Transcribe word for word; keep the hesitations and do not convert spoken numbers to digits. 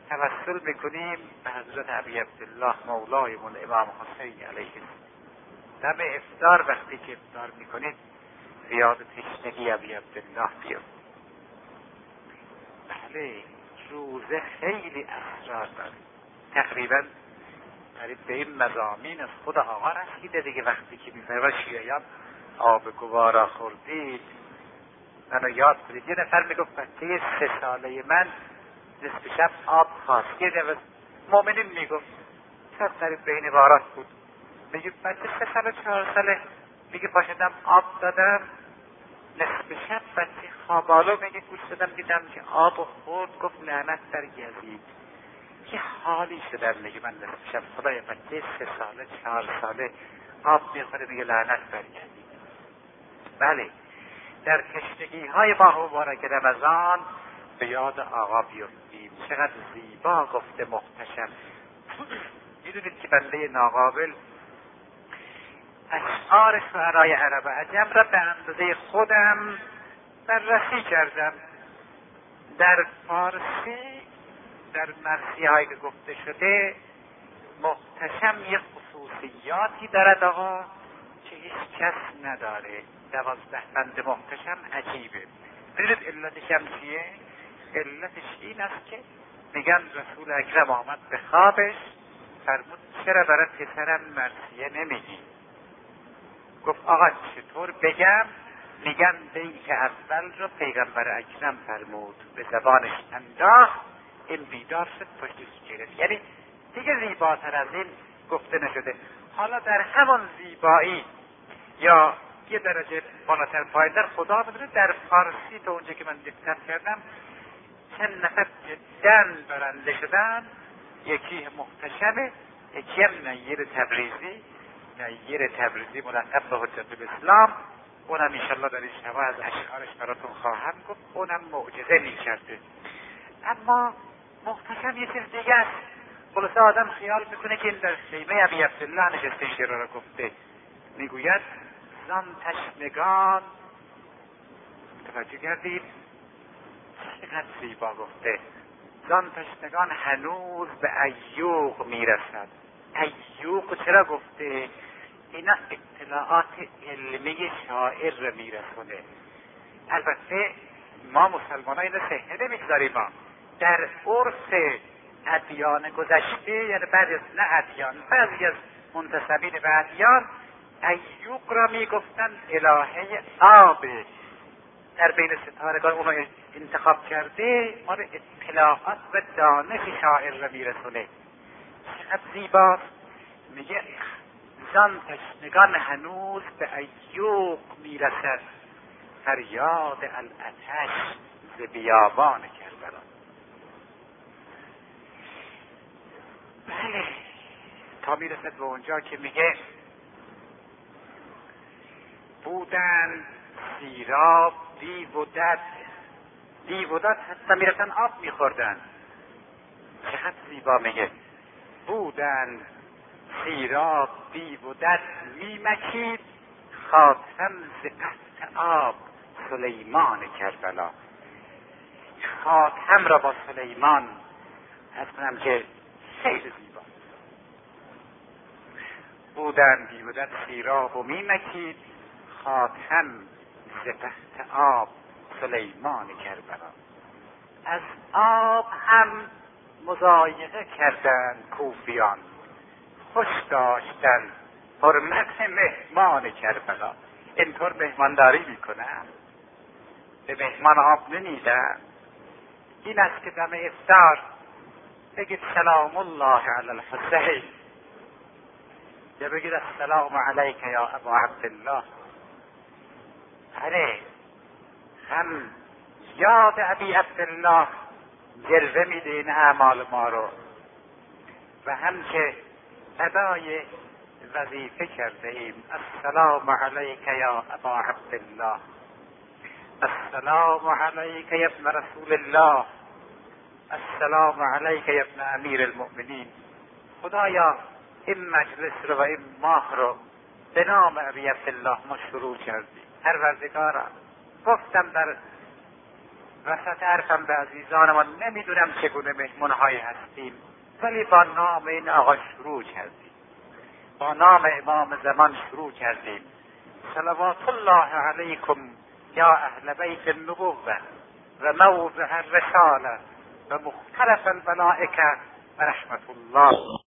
توسل میکنیم به حضرت ابی عبدالله مولایمون امام حسین علیه السلام. دم افطار وقتی که افطار میکنید زیاد تشنگی ابی عبدالله بیاد. بله روزه خیلی اسرار داره، تقریبا قریب به این مضامین از خود آقا رسیده دیگه. وقتی که میفرما شیعیان آب گوارا خوردید منو یاد کنید. یه نفر میگفت بچه سه ساله من نصف شب آب خواست. یه نفر مؤمنین میگفت شب قریب به این عبارات بود، میگه بچه سه ساله چهار ساله میگه پاشدم آب دادم نصف شب بچه خوابالو میگه گوش دادم دیدم که آب خورد. گفت لعنت بر یزید. یه حالی شدن میگه من نصف شب خدای بچه سه ساله چهار ساله آب میخوره میگه لعنت بر یزید. بله در تشنگی های ماه مبارک رمضان به یاد آقا بیفتیم. چقدر زیبا گفته محتشم. میدونید که بنده ناقابل اشعار شعرای عرب عجم را به اندازه خودم بررسی کردم. در فارسی در مرثیه هایی که گفته شده محتشم یه خصوصیاتی دارد آقا که هیچ کس نداره. دوازده بند محتشم عجیبه. ببینید علتش هم چیه؟ علتش این است که میگن رسول اکرم آمد به خوابش فرمود چرا برای پسرم مرثیه نمیگی؟ گفت آقا چطور بگم؟ میگن بیت اول رو پیغمبر اکرم فرمود به زبانش انداخت این بیدار شد پشتش گرفت. یعنی دیگه زیباتر از این گفته نشده. حالا در همون زیبایی یا یه درجه بالاتر پایین‌تر خدا بدونه در فارسی تا اونجا که من دقت کردم چند نفر جداً برنده شدن. یکی محتشمه، یکی هم نیر تبریزی. نیر تبریزی ملقب به حجت الاسلام، اونم انشالله در این شبا از اشعارش براتون خواهم گفت. اونم معجزه می کرده. اما محتشم یه چیز دیگه است. خلاصه آدم خیال میکنه که این در خیمه ابی عبدالله نشسته شعر را گفته. میگوید زان تشنگان، توجه کردید چقدر زیبا گفته، زان تشنگان هنوز به ایوق میرسد. ایوق چرا گفته؟ اینا اطلاعات علمی شاعر رو میرسونه. البته ما مسلمان ها اینو صحنه نمیگذاریم. ما در عرف ادیان گذشته، یعنی بعضی از نه ادیان، بعضی از منتسبین به ادیان ایوق را میگفتن الهه آب. در بین ستارگان اونو انتخاب کرده، ما رو اطلاعات و دانش شاعر را میرسونه. چقدر زیباست. میگه زان تشنگان هنوز به ایوق میرسد فریاد الاتش ز بیابان کربلا. بله تا میرسد به اونجا که میگه بودن سیراب دیو و دد. دیو و دد حتی میرسن آب میخوردن. چقدر زیبا میگه بودن سیراب دیو و دد میمکید خاتم ز قطع آب سلیمان کربلا. خاتم را با سلیمان از کنم که خیلی زیبا. بودن دیو و دد سیراب و میمکید خاتم ز قطع آب سلیمان کربلا. از آب هم مضایقه کردن کوفیان، خوش داشتن حرمت مهمان کربلا. اینطور مهمانداری میکنن، به مهمان آب نمیدن. این است که دم افطار بگید سلام الله علی الحسین، یا بگید السلام علیک یا ابا عبدالله. آره هم یاد ابی عبدالله جلوه میده این اعمال ما رو، و هم که ادای وظیفه کرده ایم. السلام علیک یا ابا عبدالله، السلام علیک یا ابن رسول الله، السلام علیک یا ابن امیر المؤمنین. خدایا این مجلس رو و این ماه رو به نام ابی عبدالله ما شروع کردیم. پروردگارا گفتم در وسط حرفم به عزیزانمان نمیدونم چگونه مهمونهایی هستیم، ولی با نام این آقا شروع کردیم، با نام امام زمان شروع کردیم. صلوات الله علیکم یا اهل بیت النبوة و موضع الرسالة و مختلف الملائکه و رحمت الله.